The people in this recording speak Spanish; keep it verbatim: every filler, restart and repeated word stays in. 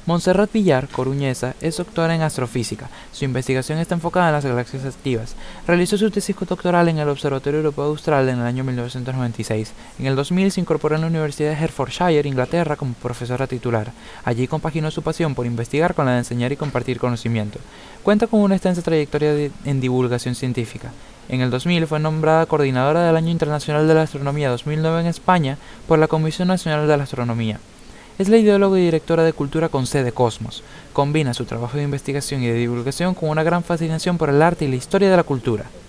Montserrat Villar, coruñesa, es doctora en astrofísica. Su investigación está enfocada en las galaxias activas. Realizó su tesis doctoral en el Observatorio Europeo Austral en el año mil novecientos noventa y seis. En el dos mil se incorporó en la Universidad de Hertfordshire, Inglaterra, como profesora titular. Allí compaginó su pasión por investigar con la de enseñar y compartir conocimiento. Cuenta con una extensa trayectoria de- en divulgación científica. En el dos mil fue nombrada coordinadora del Año Internacional de la Astronomía dos mil nueve en España por la Comisión Nacional de la Astronomía. Es la ideóloga y directora de Cultura con C de Cosmos. Combina su trabajo de investigación y de divulgación con una gran fascinación por el arte y la historia de la cultura.